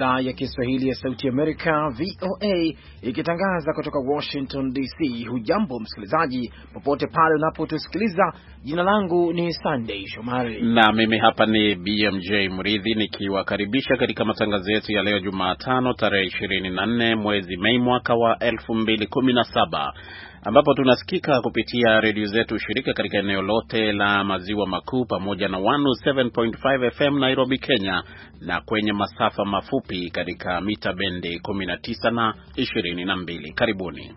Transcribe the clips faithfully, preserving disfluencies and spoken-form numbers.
idhaa ya Kiswahili ya Sauti Amerika V O A ikitangaza kutoka Washington D C. Hujambo msikilizaji popote pale unapotusikiliza. Jina langu ni Sunday Shomari na mimi hapa ni B M J Mridhi nikiwakaribisha katika matangazo yetu ya leo Jumatano tarehe ishirini na nne mwezi Mei mwaka wa elfu mbili kumi na saba, ambapo tunasikika kupitia redio zetu shirika katika eneo lote la maziwa makuu pamoja na mia moja na saba nukta tano F M Nairobi, Kenya, na kwenye masafa mafupi katika mita bendi kumi na tisa na ishirini na mbili. Karibuni.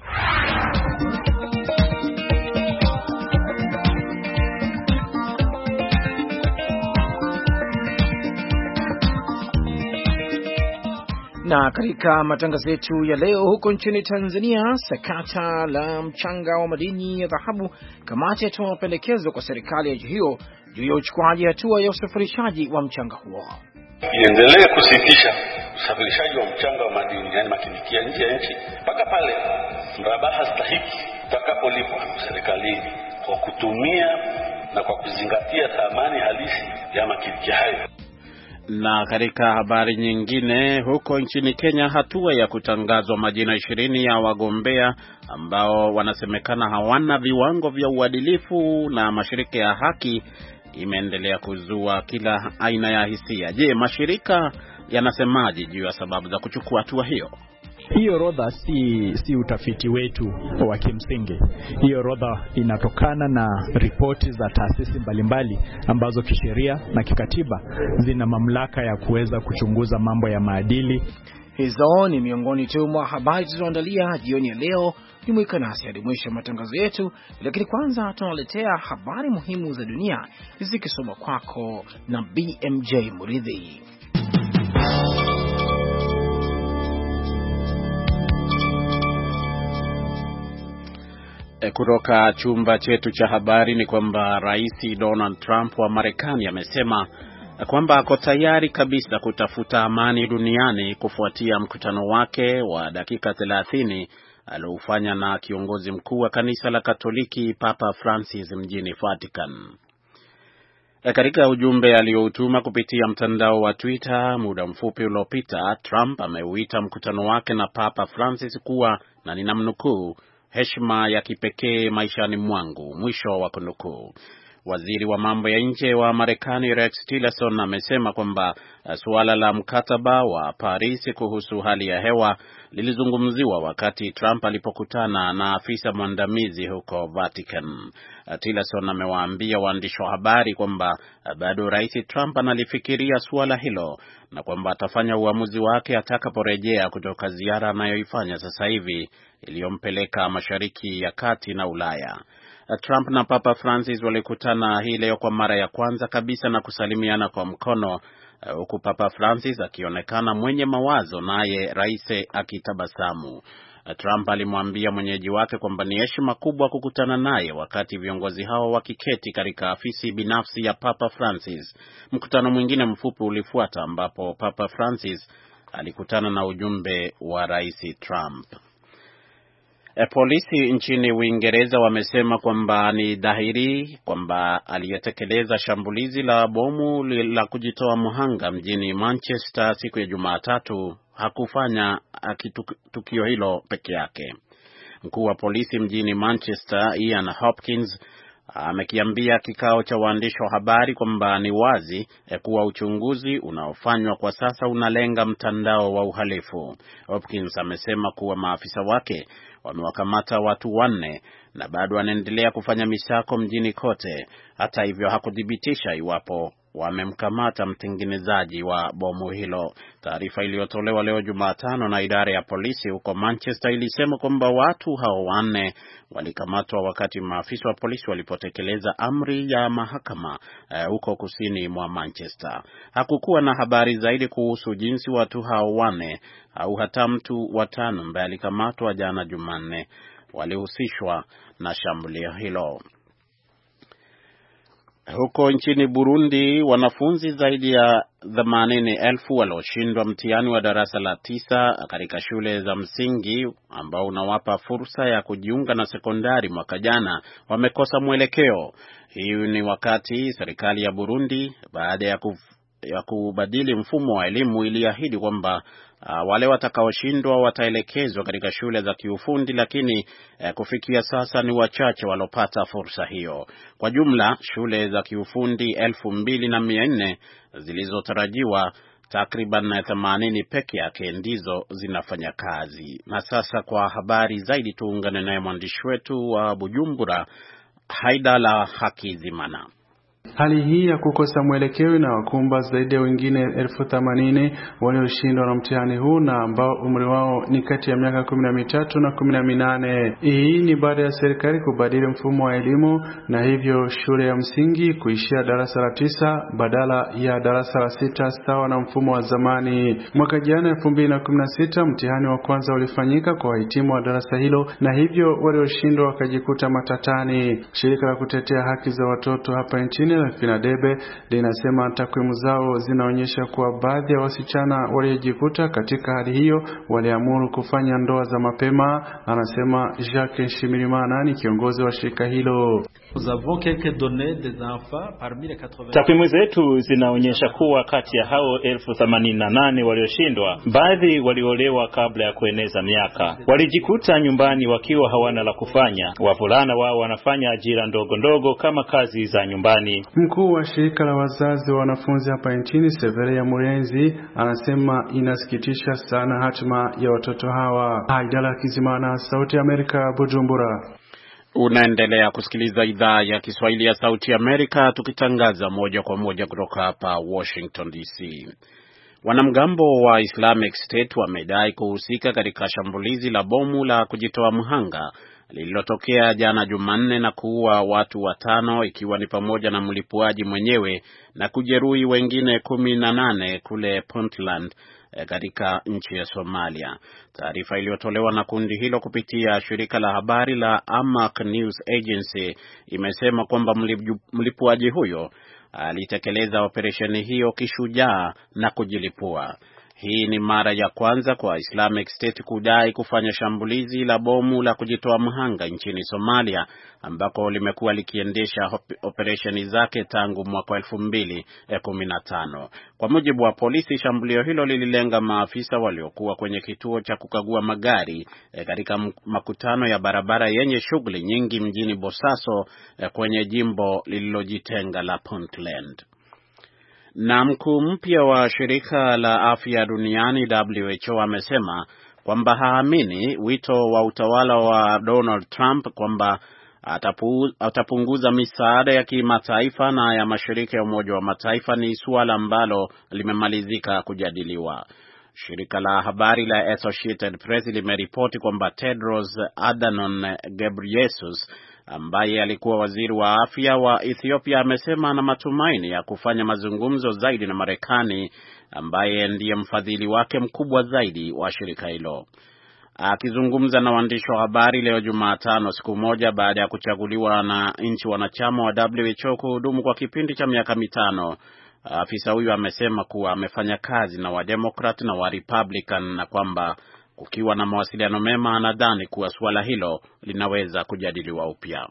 Na katika matangazo yetu ya leo, huko nchini Tanzania, sakata la mchanga wa madini ya dhahabu, kamati yatoa mapendekezo kwa serikali ya nchi hiyo juu ya uchukuaji hatua ya usafirishaji wa mchanga huo. Iendelee kusitisha usafirishaji wa mchanga wa madini, yani makinikia, nje ya nchi mpaka pale mrabaha stahiki utakapolipwa serikalini kwa kutumia na kwa kuzingatia thamani halisi ya makinikia hayo. Na katika habari nyingine, huko nchini Kenya, hatua ya kutangazwa majina ishirini ya wagombea ambao wanasemekana hawana viwango vya uadilifu na mashirika ya haki imeendelea kuzua kila aina ya hisia. Je, mashirika yanasemaje juu ya sababu za kuchukua hatua hiyo? Hiyo orodha si si utafiti wetu wa kimsingi. Hiyo orodha inatokana na ripoti za taasisi mbalimbali ambazo kisheria na kikatiba zina mamlaka ya kuweza kuchunguza mambo ya maadili. Hizo ni miongoni tu mwa habari tulizoandalia jioni ya leo. Jumuika nasi hadi mwisho wa matangazo yetu, lakini kwanza tunaletea habari muhimu za dunia zikisoma kwako na B M J Muridhi. Kutoka chumba chetu cha habari ni kwamba Rais Donald Trump wa Marekani amesema kwamba ako tayari kabisa kutafuta amani duniani kufuatia mkutano wake wa dakika thelathini aliofanya na kiongozi mkuu wa kanisa la Katoliki Papa Francis mjini Vatican. Katika ujumbe alioutuma kupitia mtandao wa Twitter muda mfupi uliopita, Trump ameuita mkutano wake na Papa Francis kuwa, na ninamnukuu, heshima ya kipekee maishani mwangu, mwisho wa kunukuu. Waziri wa mambo ya nje wa Marekani Rex Tillerson amesema kwamba suala la mkataba wa Paris kuhusu hali ya hewa lilizungumziwa wakati Trump alipokutana na afisa mwandamizi huko Vatican. Tillerson amewaambia waandishi wa habari kwamba bado Rais Trump analifikiria suala hilo na kwamba atafanya uamuzi wake atakaporejea kutoka ziara anayoifanya sasa hivi iliyompeleka Mashariki ya Kati na Ulaya. Trump na Papa Francis walikutana hii leo kwa mara ya kwanza kabisa na kusalimiana kwa mkono, huku Papa Francis akionekana mwenye mawazo naye rais akitabasamu. Trump alimwambia mwenyeji wake kwamba ni heshima kubwa kukutana naye wakati viongozi hao wakiketi katika afisi binafsi ya Papa Francis. Mkutano mwingine mfupi ulifuata ambapo Papa Francis alikutana na ujumbe wa Rais Trump. E, polisi nchini Uingereza wamesema kwamba ni dhahiri kwamba aliyetekeleza shambulizi la bomu la kujitoa mhanga mjini Manchester siku ya Jumatatu hakufanya tukio hilo peke yake. Mkuu wa polisi mjini Manchester, Ian Hopkins, amekiambia kikao cha waandishi wa habari kwamba ni wazi kuwa uchunguzi unaofanywa kwa sasa unalenga mtandao wa uhalifu. Hopkins amesema kuwa maafisa wake wamewakamata watu wanne na bado wanaendelea kufanya misako mjini kote. Hata hivyo hakudhibitisha iwapo wamemkamata mtengenezaji wa bomu hilo. Taarifa iliyotolewa leo Jumatano na idara ya polisi huko Manchester ilisema kwamba watu hao wanne walikamatwa wakati maafisa wa polisi walipotekeleza amri ya mahakama uh, huko kusini mwa Manchester. Hakukuwa na habari zaidi kuhusu jinsi watu hao wanne au hata mtu watano ambaye alikamatwa jana Jumanne walihusishwa na shambulio hilo. Huko nchini Burundi, wanafunzi zaidi ya themanini elfu walioshindwa mtihani wa darasa la tisa katika shule za msingi ambao unawapa fursa ya kujiunga na sekondari mwaka jana wamekosa mwelekeo. Hii ni wakati serikali ya Burundi baada ya kuf ya kubadili mfumo wa elimu iliahidi kwamba uh, wale watakaoshindwa wataelekezwa katika shule za kiufundi, lakini uh, kufikia sasa ni wachache walopata fursa hiyo. Kwa jumla shule za kiufundi elfu mbili na mia nne zilizotarajiwa, takriban themanini peke yake ndizo zinafanya kazi. Na sasa kwa habari zaidi tuungane naye mwandishi wetu wa Bujumbura, Haidala Hakizimana. Hali hii ya kukosa mwelekeo na wakumba zaidi ya wengine elfu themanini walioshindwa na mtihani huu na ambao umri wao ni kati ya miaka kumi na mitatu na kumi na minane. Hii ni baada ya serikali kubadili mfumo wa elimu na hivyo shule ya msingi kuishia darasa la tisa badala ya darasa la sita sawa na mfumo wa zamani. Mwaka jana elfu mbili na kumi na sita mtihani wa kwanza ulifanyika kwa wahitimu wa darasa hilo na hivyo walioshindwa wakajikuta matatani. Shirika la kutetea haki za watoto hapa nchini la Finadebe linasema takwimu zao zinaonyesha kuwa baadhi ya wasichana waliojikuta katika hali hiyo waliamuru kufanya ndoa za mapema. Anasema Jacques Shimirimana, ni kiongozi wa shirika hilo. Takwimu zetu zinaonyesha kuwa kati ya hao elfu themanini na nane walioshindwa, baadhi waliolewa kabla ya kueneza miaka. Walijikuta nyumbani wakiwa hawana la kufanya. Wavulana wao wanafanya ajira ndogo ndogo kama kazi za nyumbani. Mkuu wa shirika la wazazi wa wanafunzi hapa nchini, Severia Murenzi, anasema inasikitisha sana hatima ya watoto hawa. Haidala Kizimana, Sauti ya Amerika, Bujumbura. Unaendelea kusikiliza idhaa ya Kiswahili ya Sauti ya Amerika, tukitangaza moja kwa moja kutoka hapa Washington D C. Wanamgambo wa Islamic State wamedai kuhusika katika shambulizi la bomu la kujitoa mhanga lililotokea jana Jumanne na kuua watu watano, ikiwa ni pamoja na mlipuaji mwenyewe, na kujeruhi wengine kumi na nane kule Puntland katika nchi ya Somalia. Taarifa iliyotolewa na kundi hilo kupitia shirika la habari la Amaq News Agency imesema kwamba mlipuaji huyo alitekeleza operesheni hiyo kishujaa na kujilipua. Hii ni mara ya kwanza kwa Islamic State kudai kufanya shambulizi la bomu la kujitoa mhanga nchini Somalia, ambako limekuwa likiendesha operesheni zake tangu mwaka elfu mbili kumi na tano. Kwa mujibu wa polisi, shambulio hilo lililenga maafisa waliokuwa kwenye kituo cha kukagua magari katika makutano ya barabara yenye shughuli nyingi mjini Bosaso kwenye jimbo lililojitenga la Puntland. Na mkuu mpya wa shirika la afya duniani W H O amesema kwamba haamini wito wa utawala wa Donald Trump kwamba atapu, atapunguza misaada ya kimataifa na ya mashirika ya Umoja wa Mataifa ni suala ambalo limemalizika kujadiliwa. Shirika la habari la Associated Press limeripoti kwamba Tedros Adhanom Ghebreyesus, ambaye alikuwa waziri wa afya wa Ethiopia, amesema ana matumaini ya kufanya mazungumzo zaidi na Marekani, ambaye ndiye mfadhili wake mkubwa zaidi wa shirika hilo. Akizungumza na waandishi wa habari leo Jumatano, siku moja baada ya kuchaguliwa na nchi wanachama wa W H O kuhudumu kwa kipindi cha miaka mitano, afisa huyu amesema kuwa amefanya kazi na Wademokrat na wa Republican na kwamba kukiwa na mawasiliano mema anadhani kuwa suala hilo linaweza kujadiliwa upya.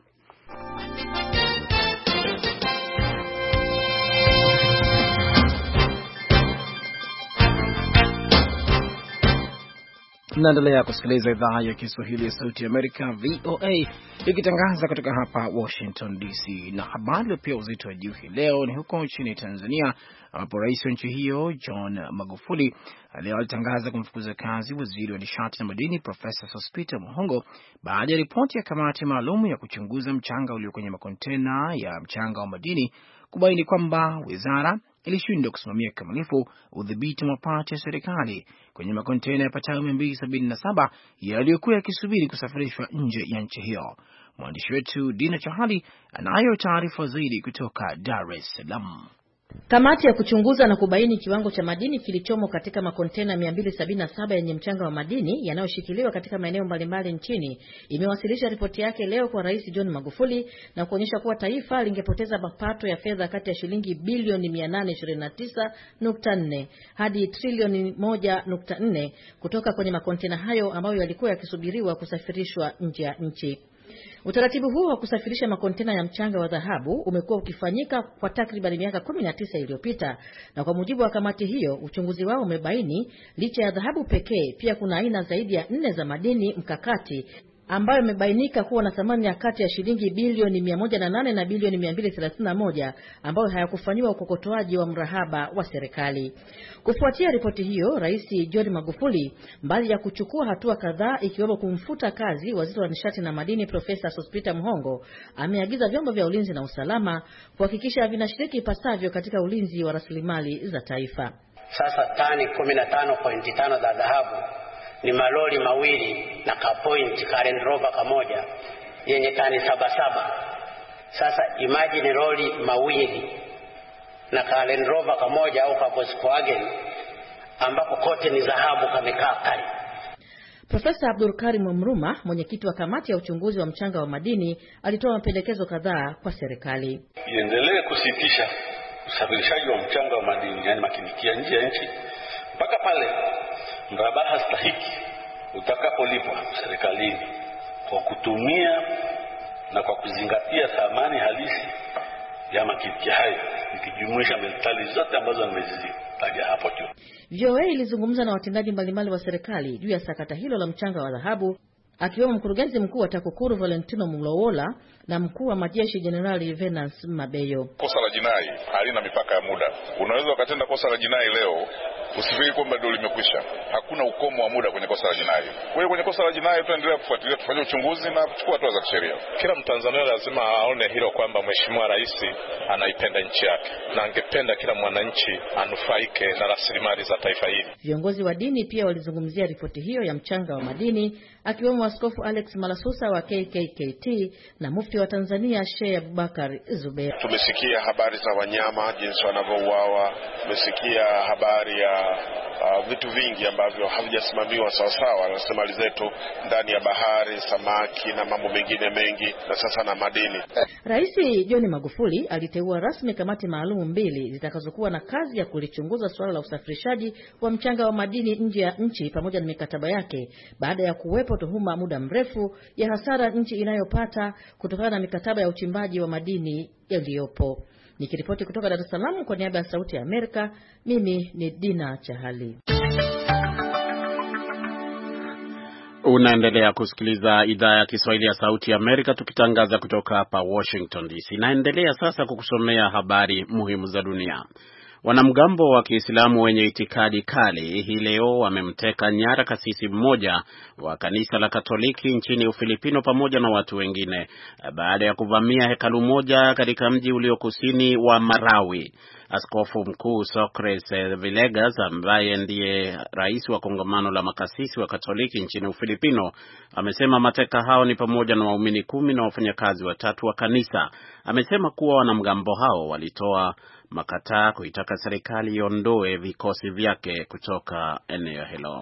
Naendelea kusikiliza idhaa ya Kiswahili ya Sauti ya Amerika V O A ikitangaza kutoka hapa Washington D C. Na habari pia uzito wa juu hii leo ni huko nchini Tanzania, ambapo rais wa nchi hiyo John Magufuli leo alitangaza kumfukuza kazi waziri wa nishati na madini Profesa Sospeter Muhongo baada ya ripoti ya kamati maalum ya kuchunguza mchanga ulio kwenye makontena ya mchanga wa madini kubaini kwamba wizara ilishindwa kusimamia kikamilifu udhibiti wa mapato ya serikali kwenye makontena yapatayo mia mbili sabini na saba yaliyokuwa yakisubiri kusafirishwa nje ya nchi hiyo. Mwandishi wetu Dina Chahali anayo taarifa zaidi kutoka Dar es Salaam. Kamati ya kuchunguza na kubaini kiwango cha madini kilichomo katika makontena mia mbili sabini na saba yenye mchanga wa madini yanayoshikiliwa katika maeneo mbalimbali nchini imewasilisha ripoti yake leo kwa Rais John Magufuli na kuonyesha kuwa taifa lingepoteza mapato ya fedha kati ya shilingi bilioni mia nane ishirini na tisa nukta nne hadi trilioni moja nukta nne kutoka kwenye makontena hayo ambayo yalikuwa yakisubiriwa kusafirishwa nje ya nchi. Utaratibu huu wa kusafirisha makontena ya mchanga wa dhahabu umekuwa ukifanyika kwa takriban miaka kumi na tisa iliyopita, na kwa mujibu wa kamati hiyo, uchunguzi wao umebaini licha ya dhahabu pekee, pia kuna aina zaidi ya nne za madini mkakati ambayo imebainika kuwa na thamani ya kati ya shilingi bilioni mia moja na nane na bilioni mia mbili thelathini na moja ambayo hayakufanyiwa ukokotoaji wa mrahaba wa serikali. Kufuatia ripoti hiyo, Rais John Magufuli, mbali ya kuchukua hatua kadhaa ikiwemo kumfuta kazi waziri wa nishati na madini Profesa Sospeter Muhongo, ameagiza vyombo vya ulinzi na usalama kuhakikisha vinashiriki ipasavyo katika ulinzi wa rasilimali za taifa. Sasa tani kumi na tano nukta tano za dhahabu ni malori mawili na kapoint ka Land Rover kamoja yenye tani saba saba. Sasa imagine lori mawili na ka Land Rover kamoja au ka Volkswagen ambako kote ni dhahabu kamekaa kali. Profesa Abdul Karim Mruma, mwenyekiti wa kamati ya uchunguzi wa mchanga wa madini, alitoa mapendekezo kadhaa kwa serikali. Iendelee kusitisha usafirishaji wa mchanga wa madini, yani makinikia, nje ya nchi mpaka pale mrabaha stahiki utakapolipwa serikalini kwa kutumia na kwa kuzingatia thamani halisi ya makinikia hayo, ikijumuisha metali zote ambazo nimezitaja hapo tu. V O A ilizungumza na watendaji mbalimbali wa serikali juu ya sakata hilo la mchanga wa dhahabu, akiwemo mkurugenzi mkuu wa TAKUKURU Valentino Mlowola na mkuu wa majeshi Jenerali Venance Mabeyo. Kosa la jinai halina mipaka ya muda. Unaweza ukatenda kosa la jinai leo, usifikiri kwamba ndio limekwisha. Hakuna ukomo wa muda kwenye kosa la jinai. Kwa hiyo kwenye kosa la jinai tuendelea kufuatilia, tufanye uchunguzi na kuchukua hatua za kisheria. Kila Mtanzania lazima aone hilo kwamba Mheshimiwa Rais anaipenda nchi yake na angependa kila mwananchi anufaike na rasilimali za taifa hili. Viongozi wa dini pia walizungumzia ripoti hiyo ya mchanga wa madini, akiwemo Askofu Alex Malasusa wa K K K T na Mufti wa Tanzania Sheikh Abubakar Zubeir. Tumesikia habari za wanyama jinsi wanavyouawa, tumesikia habari ya uh, vitu vingi ambavyo havijasimamiwa sawa sawa na rasilimali zetu ndani ya bahari, samaki na mambo mengine mengi, na sasa na madini. Rais John Magufuli aliteua rasmi kamati maalum mbili zitakazokuwa na kazi ya kulichunguza suala la usafirishaji wa mchanga wa madini nje ya nchi pamoja na mikataba yake, baada ya kuwepo tuhuma muda mrefu ya hasara nchi inayopata kutokana na mikataba ya uchimbaji wa madini yaliyopo. Nikiripoti kutoka Dar es Salaam kwa niaba ya Sauti ya Amerika, mimi ni Dina Chahali. Unaendelea kusikiliza idhaa ya Kiswahili ya Sauti ya Amerika, tukitangaza kutoka hapa Washington D C. Naendelea sasa kukusomea habari muhimu za dunia. Wanamgambo wa Kiislamu wenye itikadi kali hii leo wamemteka nyara kasisi mmoja wa kanisa la Katoliki nchini Ufilipino pamoja na watu wengine baada ya kuvamia hekalu moja katika mji ulio kusini wa Marawi. Askofu Mkuu Socrates Villegas, ambaye ndiye rais wa kongamano la makasisi wa Katoliki nchini Ufilipino, amesema mateka hao ni pamoja na waumini kumi na wafanyakazi watatu wa kanisa. Amesema kuwa wanamgambo hao walitoa makataa kuitaka serikali iondoe vikosi vyake kutoka eneo hilo.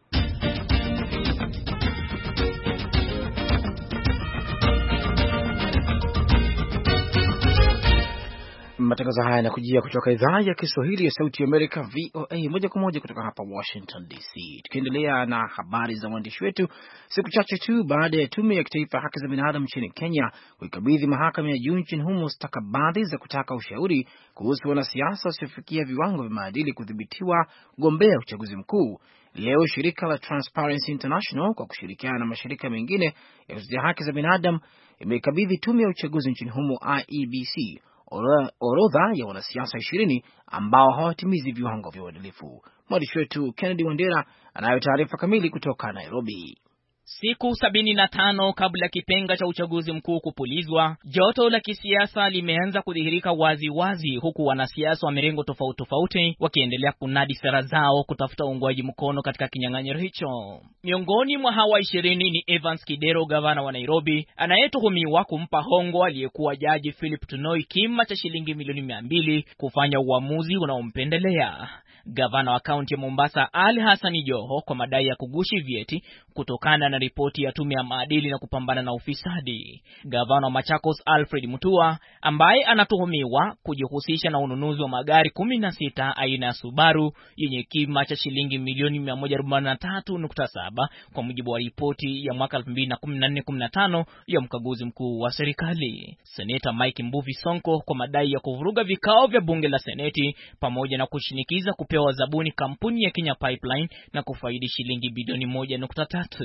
Matangazo haya yanakujia kutoka idhaa ya Kiswahili ya Sauti ya Amerika V O A moja kwa moja kutoka hapa Washington D C. Tukiendelea na habari za waandishi wetu, siku chache tu baada ya tume ya kitaifa haki za binadamu nchini Kenya kuikabidhi mahakama ya juu nchini humo stakabadhi za kutaka ushauri kuhusu wanasiasa wasiofikia viwango vya maadili kudhibitiwa kugombea uchaguzi mkuu, leo shirika la Transparency International kwa kushirikiana na mashirika mengine ya kutetea haki za binadamu imeikabidhi tume ya uchaguzi nchini humo I E B C orodha ya wanasiasa ishirini ambao hawatimizi viwango vya uadilifu. Mwandishi wetu Kennedy Wandera anayo taarifa kamili kutoka Nairobi. Siku sabini na tano kabla ya kipenga cha uchaguzi mkuu kupulizwa, joto la kisiasa limeanza kudhihirika wazi wazi, huku wanasiasa wa mirengo tofauti tofauti wakiendelea kunadi sera zao kutafuta uungwaji mkono katika kinyang'anyiro hicho. Miongoni mwa hawa ishirini ni Evans Kidero, gavana wa Nairobi, anayetuhumiwa kumpa hongo aliyekuwa jaji Philip Tunoi kima cha shilingi milioni mia mbili kufanya uamuzi unaompendelea. Gavana wa kaunti ya Mombasa Ali Hassan Joho kwa madai ya kugushi vyeti kutokana na ripoti ya tume ya maadili na kupambana na ufisadi. Gavana wa Machakos Alfred Mutua ambaye anatuhumiwa kujihusisha na ununuzi wa magari kumi na sita aina ya Subaru yenye kima cha shilingi milioni mia moja arobaini na tatu nukta saba kwa mujibu wa ripoti ya mwaka elfu mbili na kumi na nne kumi na tano ya mkaguzi mkuu wa serikali. Seneta Mike Mbuvi Sonko kwa madai ya kuvuruga vikao vya bunge la Seneti pamoja na kushinikiza kupewa zabuni kampuni ya Kenya Pipeline na kufaidi shilingi bilioni moja nukta tatu.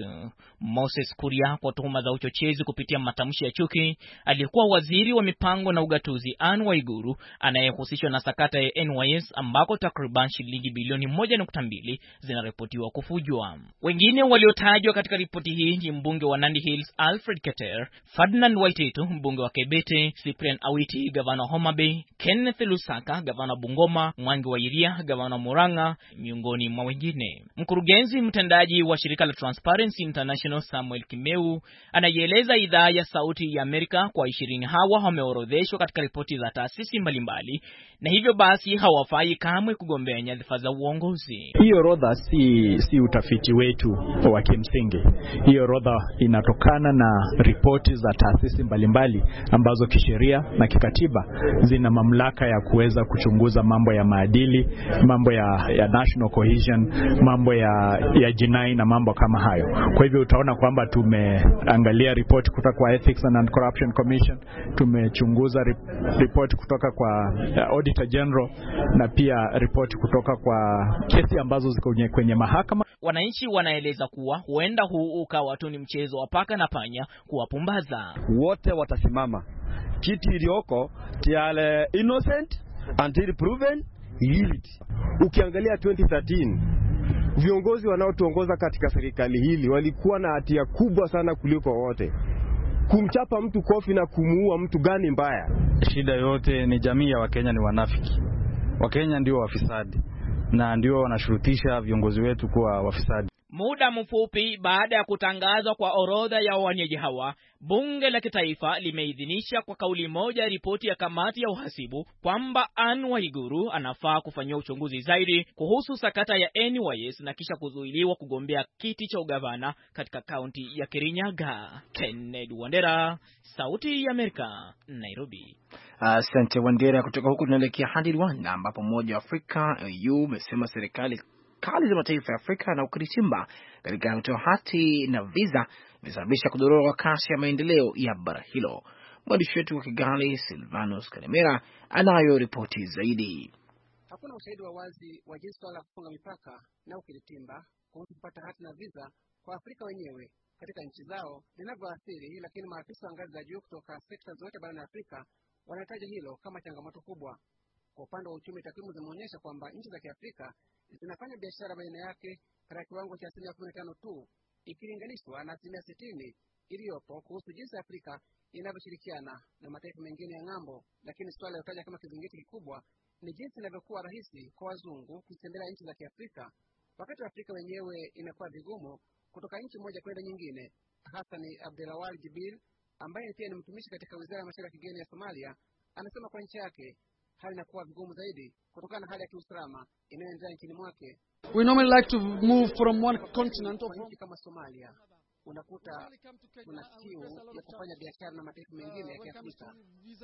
Moses Kuria kwa tuhuma za uchochezi kupitia matamshi ya chuki. Aliyekuwa waziri wa mipango na ugatuzi Anne Waiguru anayehusishwa na sakata ya N Y S ambako takriban shilingi bilioni moja nukta mbili zinaripotiwa kufujwa. Wengine waliotajwa katika ripoti hii ni mbunge wa Nandi Hills Alfred Keter, Ferdinand Waititu mbunge wa Kebete, Cyprian Awiti gavana Homa Bay, Kenneth Lusaka gavana Bungoma, Mwangi wa Iria gavana Murang'a miongoni mwa wengine. Mkurugenzi mtendaji wa shirika la Transparency International Samuel Kimeu anaeleza idhaa ya Sauti ya Amerika kwa ishirini hawa wameorodheshwa katika ripoti za taasisi mbalimbali na hivyo basi hawafai kamwe kugombea nyadhifa za uongozi. Hiyo orodha si si utafiti wetu wa kimsingi. Hiyo orodha inatokana na ripoti za taasisi mbalimbali ambazo kisheria na kikatiba zina mamlaka ya kuweza kuchunguza mambo ya maadili, mambo ya ya national cohesion, mambo ya ya jinai na mambo kama hayo. Kwa hivyo utaona kwamba tumeangalia ripoti kutoka kwa Ethics and Corruption Commission, tumechunguza ripoti kutoka kwa uh, Auditor General na pia ripoti kutoka kwa kesi ambazo ziko kwenye mahakama. Wananchi wanaeleza kuwa huenda huu ukawa tu ni mchezo wa paka na panya kuwapumbaza. Wote watasimama. Kiti iliyoko tiale innocent until proven guilty. Ukiangalia twenty thirteen viongozi wanaotuongoza katika serikali hili walikuwa na hatia kubwa sana kuliko wote. Kumchapa mtu kofi na kumuua mtu gani mbaya? Shida yote ni jamii ya Wakenya ni wanafiki. Wakenya ndio wafisadi na ndio wanashurutisha viongozi wetu kuwa wafisadi. Muda mfupi baada ya kutangazwa kwa orodha ya waniaji hawa, bunge la kitaifa limeidhinisha kwa kauli moja ripoti ya kamati ya uhasibu kwamba Anne Waiguru anafaa kufanywa uchunguzi zaidi kuhusu sakata ya N Y S na kisha kuzuiliwa kugombea kiti cha ugavana katika kaunti ya Kirinyaga. Kennedy Wandera, Sauti ya Amerika, Nairobi. Asante uh, Wandera. Kutoka huku tunaelekea hadi Rwanda ambapo Umoja wa Afrika E U umesema serikali kali za mataifa ya Afrika na ukiritimba katika kutoa hati na visa imesababisha kudorora kwa kasi ya maendeleo ya bara hilo. Mwandishi wetu wa Kigali Silvanus Kalemera anayo ripoti zaidi. Hakuna ushahidi wa wazi wa jinsi swala la kufunga mipaka na ukiritimba kuhusu kupata hati na visa kwa Afrika wenyewe katika nchi zao linavyoathiri, lakini maafisa wa ngazi za juu kutoka sekta zote barani Afrika wanataja hilo kama changamoto kubwa. Kwa upande wa uchumi, takwimu zimeonyesha kwamba nchi za Kiafrika zinafanya biashara baina yake katika kiwango cha asilimia kumi na tano tu ikilinganishwa na asilimia sitini iliyopo kuhusu jinsi Afrika inavyoshirikiana na mataifa mengine ya ng'ambo. Lakini swala lilotaja kama kizingiti kikubwa ni jinsi inavyokuwa rahisi kwa wazungu kutembelea nchi za Kiafrika wakati Afrika wenyewe inakuwa vigumu kutoka nchi moja kwenda nyingine. Hassan Abdelawal Jibil ambaye pia ni mtumishi katika Wizara ya Mashauri ya Kigeni ya Somalia anasema kwa nchi yake hali inakuwa vigumu zaidi kutokana na hali ya kiusalama inayoendelea nchini mwake. We normally like to move from one continent or from nchi kama Somalia unakuta kuna kiu ya kufanya biashara na mataifa mengine ya Kiafrika.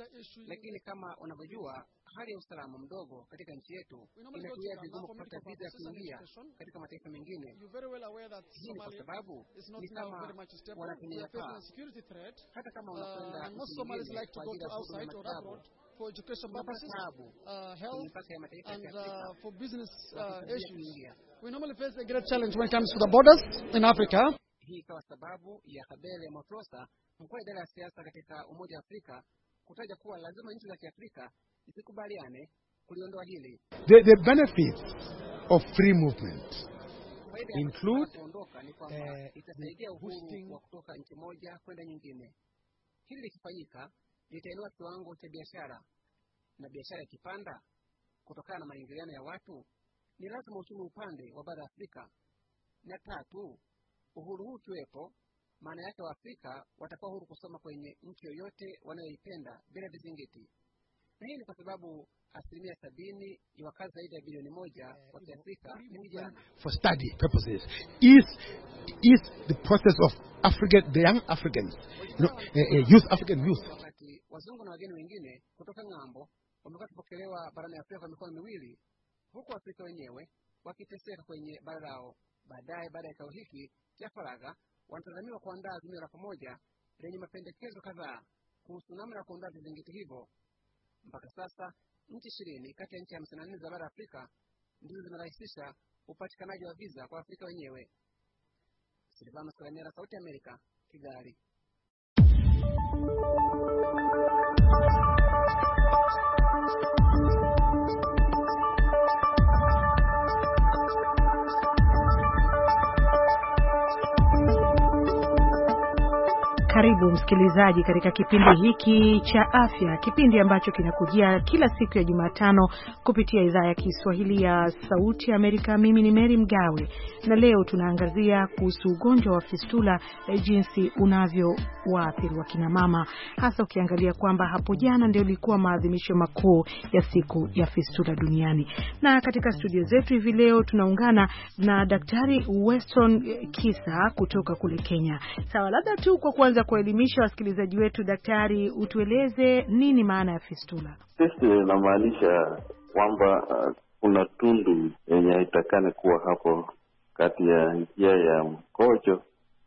Lakini kama unavyojua hali ya usalama mdogo katika nchi yetu inatuia vigumu kupata visa ya kuingia katika mataifa mengine. Hii ni kwa sababu ni kama wanatumia paa. Hata kama unakwenda nchi nyingine kwa ajili ya shughuli na matibabu, for education purposes, uh, health, and uh, for business uh, issues. We normally face a great challenge when it comes to the borders in Africa. Hii kwa sababu ya Kabele Motrosa, mkuu wa idara ya siasa katika Umoja wa Afrika, kutaja kuwa lazima nchi za Kiafrika zikubaliane kuliondoa hili. The, the benefits of free movement include uh, itasaidia uhuru wa kutoka nchi moja kwenda nyingine. Hili likifanyika litainua kiwango cha biashara, na biashara ikipanda kutokana na maingiliano ya watu ni lazima uchumi upande wa bara Afrika. Na tatu, uhuru huu kiwepo, maana yake wa Afrika watakuwa huru kusoma kwenye nchi yoyote wanayoipenda bila vizingiti. Na hii ni kwa sababu asilimia sabini ya wakazi zaidi ya bilioni moja wa Kiafrika ni vijana. For study purposes is is the process of African, the young Africans, you know, uh, uh, youth African youth. Wakati wazungu na wageni wengine kutoka ng'ambo wamekuwa kupokelewa barani Afrika kwa mikono miwili, huku Afrika wenyewe wakiteseka kwenye bara lao. Baadaye, baada ya kikao hiki cha faragha, wanatazamiwa kuandaa azimio la pamoja lenye mapendekezo kadhaa kuhusu namna ya kuondoa vizingiti hivyo. Mpaka sasa nchi ishirini kati ya nchi hamsini na nne za bara Afrika ndizo zinarahisisha upatikanaji wa visa kwa Afrika wenyewe. Silvano Scalera, Sauti ya Amerika, Kigali. Karibu msikilizaji katika kipindi hiki cha afya, kipindi ambacho kinakujia kila siku ya Jumatano kupitia idhaa ya Kiswahili ya Sauti ya Amerika. Mimi ni Mary Mgawe na leo tunaangazia kuhusu ugonjwa wa fistula, jinsi unavyowaathiri wakina mama, hasa ukiangalia kwamba hapo jana ndio ilikuwa maadhimisho makuu ya siku ya fistula duniani. Na katika studio zetu hivi leo tunaungana na Daktari Weston Kisa kutoka kule Kenya. Sawa, labda tu kwa kwanza kuelimisha wasikilizaji wetu, daktari, utueleze nini maana ya fistula? Fistula inamaanisha kwamba uh, kuna tundu yenye haitakane kuwa hapo kati ya njia ya mkojo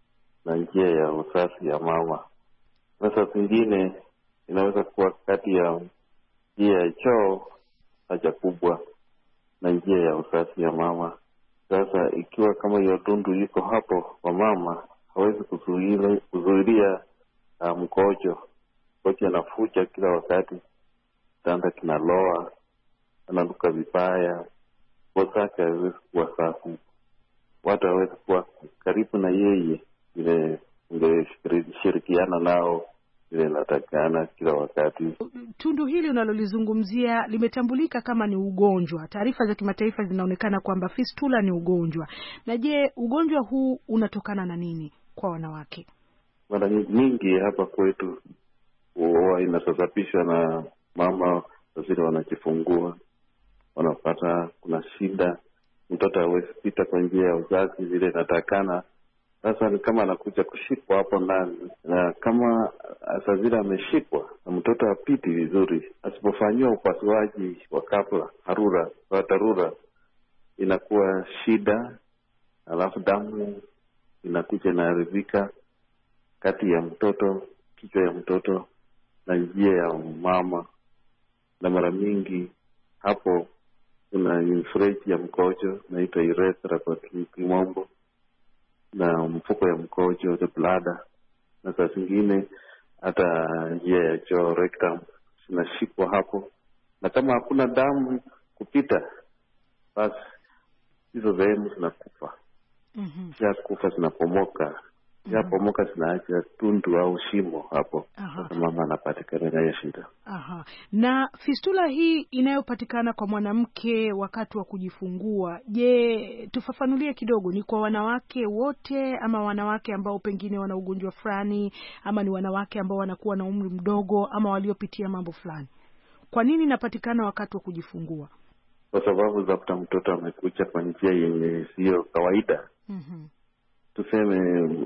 na njia ya uzazi ya mama. Sasa zingine inaweza kuwa kati ya njia ya choo, haja kubwa, na njia ya uzazi ya mama. Sasa ikiwa kama hiyo tundu iko hapo kwa mama, hawezi kuzuilia kuzuilia uh, mkojo. Mkojo anafuja kila wakati, tanda kinaloa, ananuka vibaya, bosaka hawezi kuwa safi. Watu hawezi kuwa karibu na yeye ile ungeshirikiana nao ile natakana kila wakati. Tundu hili unalolizungumzia limetambulika kama ni ugonjwa. Taarifa za kimataifa zinaonekana kwamba fistula ni ugonjwa. Na je, ugonjwa huu unatokana na nini kwa wanawake? Mara nyingi hapa kwetu huwa inasababishwa na mama waziri wanajifungua, wanapata kuna shida, mtoto hawezi pita kwa njia ya uzazi vile inatakana. Sasa ni kama anakuja kushikwa hapo ndani, na kama sasa vile ameshikwa na mtoto hapiti vizuri, asipofanyiwa upasuaji wa kabla harura wa dharura, inakuwa shida, alafu damu inakuja inaharibika kati ya mtoto, kichwa ya mtoto na njia ya mama, na mara mingi hapo kuna mfereji ya mkojo naitwa urethra kwa kimombo, na mfuko ya mkojo the bladder, na saa zingine hata njia ya choo rectum zinashikwa hapo, na kama hakuna damu kupita, basi hizo sehemu zinakufa. mm-hmm. ya kufa zinapomoka. Ya pomoka zinaacha tundu au shimo hapo. Sasa mama anapatikana na hiyo shida. Aha. Na fistula hii inayopatikana kwa mwanamke wakati wa kujifungua, je, tufafanulie kidogo, ni kwa wanawake wote ama wanawake ambao pengine wana ugonjwa fulani, ama ni wanawake ambao wanakuwa na umri mdogo ama waliopitia mambo fulani? Kwa nini inapatikana wakati wa kujifungua? Kwa sababu zapata mtoto amekuja kwa njia yenye sio kawaida. Mhm. Tuseme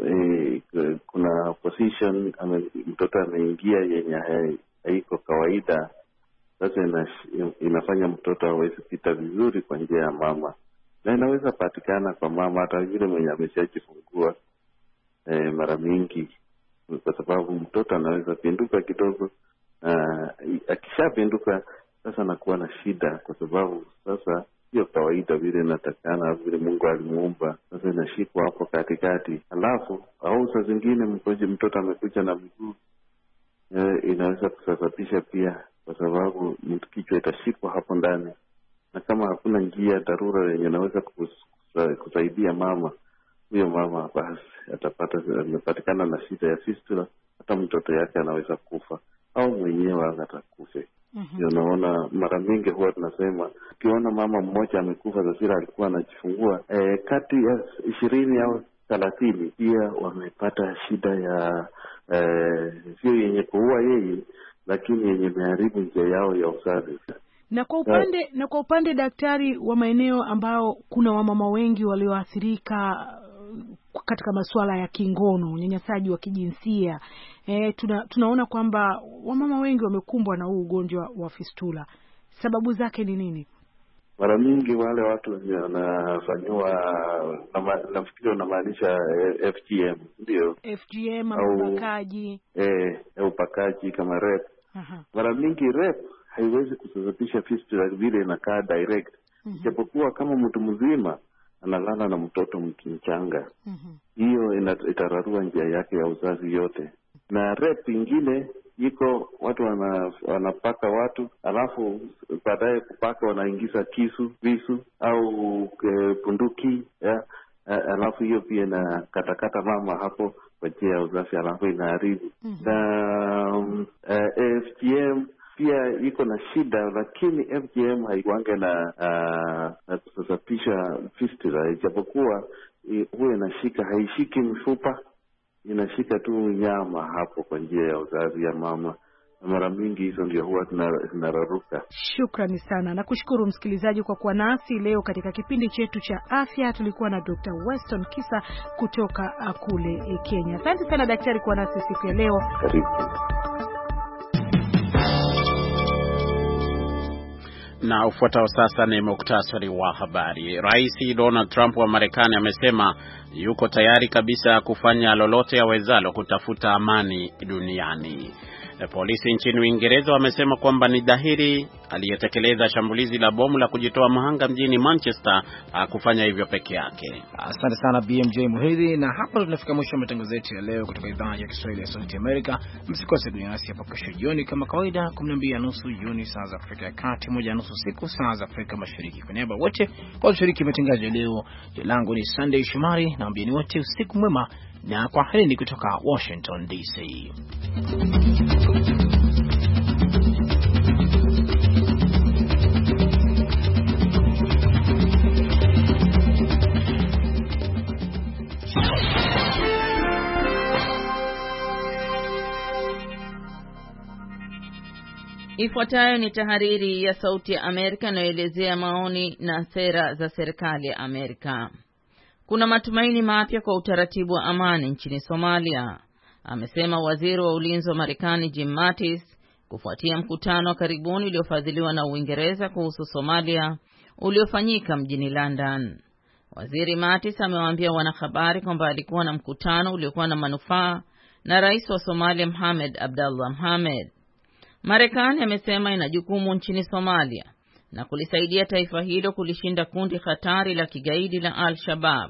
eh, kuna position ame, mtoto ameingia yenye haiko kawaida. Sasa ina, inafanya mtoto hawezi pita vizuri kwa njia ya mama, na inaweza patikana kwa mama hata yule mwenye ameshajifungua eh, mara mingi, kwa sababu mtoto anaweza pinduka kidogo. Uh, akishapinduka sasa anakuwa na shida, kwa sababu sasa sio kawaida vile inatakana, vile Mungu alimuumba. Sasa inashikwa hapo katikati, alafu au saa zingine mkoje mtoto amekuja na miguu, e, inaweza kusababisha pia, kwa sababu kichwa itashikwa hapo ndani, na kama hakuna njia dharura yenye inaweza kusaidia mama, huyo mama basi atapata amepatikana na shida ya fistula, hata mtoto yake anaweza kufa au mwenyewe atakufe. Mm-hmm. Unaona, mara mingi huwa tunasema ukiona mama mmoja amekufa sasa alikuwa anajifungua, e, kati ya ishirini au thelathini pia wamepata shida ya e, sio yenye kuua yeye, lakini yenye imeharibu njia yao ya uzazi. Na kwa upande uh, na kwa upande daktari, wa maeneo ambao kuna wamama wengi walioathirika katika masuala ya kingono, unyanyasaji wa kijinsia, eh, tuna, tunaona kwamba wamama wengi wamekumbwa na huu ugonjwa wa fistula. Sababu zake ni nini? Mara nyingi wale watu wanafanywa, nafikiri wanamaanisha F G M, ndio F G M au upakaji, eh upakaji kama rape. Aha. Mara nyingi rape haiwezi kusababisha fistula vile inakaa direct. Japokuwa mm-hmm. kama mtu mzima analala na mtoto mchanga, hiyo mm-hmm. itararua njia yake ya uzazi yote. Na rape ingine iko watu wana, wanapaka watu, alafu baadaye kupaka wanaingiza kisu, visu au e, punduki ya, alafu hiyo pia na katakata mama hapo kwa njia ya uzazi, alafu inaharibu. Mm-hmm. Na um, uh, F G M pia iko na shida, lakini F G M haikuange na uh, na kusababisha fistula, ijapokuwa huwa inashika, haishiki mfupa, inashika tu nyama hapo kwa njia ya uzazi ya mama. Mara mingi hizo ndio huwa zinararuka. Shukrani sana. Na kushukuru msikilizaji kwa kuwa nasi leo katika kipindi chetu cha afya. Tulikuwa na Doctor Weston Kisa kutoka kule Kenya. Asante sana daktari kwa nasi siku ya leo. Karibu. Na ufuatao sasa ni muktasari wa habari. Rais Donald Trump wa Marekani amesema yuko tayari kabisa kufanya lolote awezalo kutafuta amani duniani. Polisi nchini Uingereza wamesema kwamba ni dhahiri aliyetekeleza shambulizi la bomu la kujitoa mahanga mjini Manchester kufanya hivyo peke yake. Asante sana B M J Muhidhi, na hapa tunafika mwisho wa matangazo yetu ya leo kutoka idhaa ya Kiswahili ya Sauti Amerika. Msikose kujiunga nasi hapo kesho jioni kama kawaida, kumi na mbili na nusu jioni saa za Afrika ya Kati, moja na nusu usiku saa za Afrika Mashariki. Kwa niaba wote walioshiriki matangazo ya leo, jina langu ni Sunday Shumari, na mbieni wote usiku mwema na kwaherini kutoka Washington D C. Ifuatayo ni tahariri ya Sauti ya Amerika inayoelezea maoni na sera za serikali ya Amerika. Kuna matumaini mapya kwa utaratibu wa amani nchini Somalia, amesema waziri wa ulinzi wa Marekani Jim Mattis kufuatia mkutano wa karibuni uliofadhiliwa na Uingereza kuhusu Somalia uliofanyika mjini London. Waziri Mattis amewaambia wanahabari kwamba alikuwa na mkutano uliokuwa na manufaa na rais wa Somalia Mohamed Abdallah Mohamed. Marekani amesema ina jukumu nchini Somalia na kulisaidia taifa hilo kulishinda kundi hatari la kigaidi la Al-Shabaab.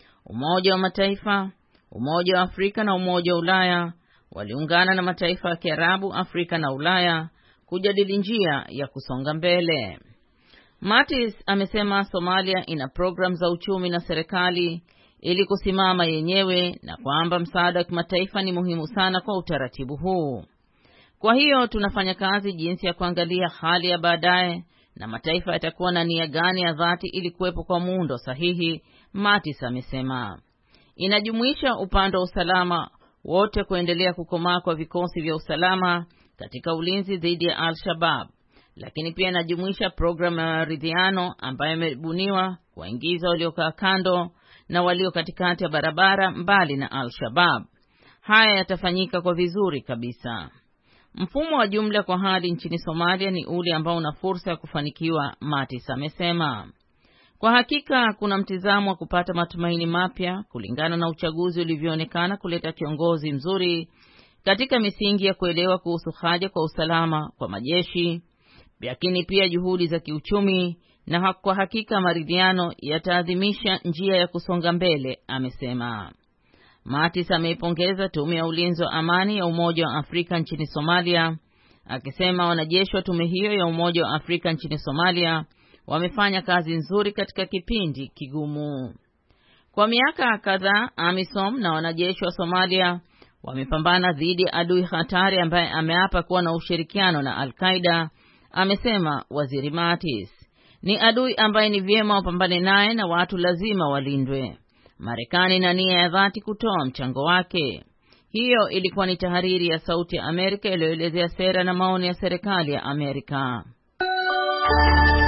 Umoja wa Mataifa, Umoja wa Afrika na Umoja wa Ulaya waliungana na mataifa ya Kiarabu, Afrika na Ulaya kujadili njia ya kusonga mbele. Mattis amesema Somalia ina program za uchumi na serikali ili kusimama yenyewe na kwamba msaada wa kimataifa ni muhimu sana kwa utaratibu huu. Kwa hiyo tunafanya kazi jinsi ya kuangalia hali ya baadaye na mataifa yatakuwa na nia gani ya dhati ili kuwepo kwa muundo sahihi, Mattis amesema. Inajumuisha upande wa usalama wote, kuendelea kukomaa kwa vikosi vya usalama katika ulinzi dhidi ya Al-Shabaab, lakini pia inajumuisha programu ya maridhiano ambayo imebuniwa kuwaingiza waliokaa kando na walio katikati ya barabara mbali na Al-Shabaab. Haya yatafanyika kwa vizuri kabisa. Mfumo wa jumla kwa hali nchini Somalia ni ule ambao una fursa ya kufanikiwa, Mattis amesema. Kwa hakika kuna mtizamo wa kupata matumaini mapya kulingana na uchaguzi ulivyoonekana kuleta kiongozi mzuri katika misingi ya kuelewa kuhusu haja kwa usalama kwa majeshi, lakini pia juhudi za kiuchumi, na kwa hakika maridhiano yataadhimisha njia ya kusonga mbele, amesema. Mattis ameipongeza tume ya ulinzi wa amani ya Umoja wa Afrika nchini Somalia, akisema wanajeshi wa tume hiyo ya Umoja wa Afrika nchini Somalia wamefanya kazi nzuri katika kipindi kigumu. Kwa miaka kadhaa, AMISOM na wanajeshi wa Somalia wamepambana dhidi ya adui hatari ambaye ameapa kuwa na ushirikiano na Al-Qaeda, amesema Waziri Mattis. Ni adui ambaye ni vyema wapambane naye na watu lazima walindwe. Marekani na nia ya dhati kutoa mchango wake. Hiyo ilikuwa ni tahariri ya Sauti ya Amerika iliyoelezea sera na maoni ya serikali ya Amerika. Amerika.